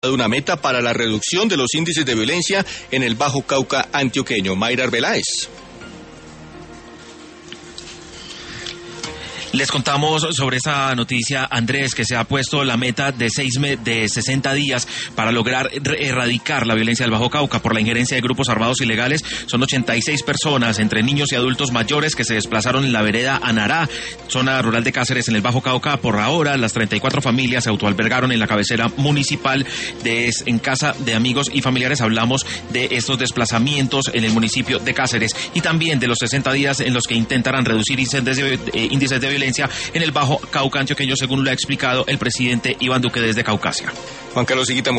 una meta para la reducción de los índices de violencia en el Bajo Cauca antioqueño. Mayra Arbeláez. Les contamos sobre esa noticia, Andrés, que se ha puesto la meta de 60 días para lograr erradicar la violencia del Bajo Cauca por la injerencia de grupos armados ilegales. Son 86 personas, entre niños y adultos mayores, que se desplazaron en la vereda Anará, zona rural de Cáceres, en el Bajo Cauca. Por ahora, las 34 familias se autoalbergaron en la cabecera municipal en casa de amigos y familiares. Hablamos de estos desplazamientos en el municipio de Cáceres y también de los 60 días en los que intentarán reducir índices de violencia en el Bajo Cauca antioqueño, según lo ha explicado el presidente Iván Duque desde Caucasia. Juan Carlos Higuita,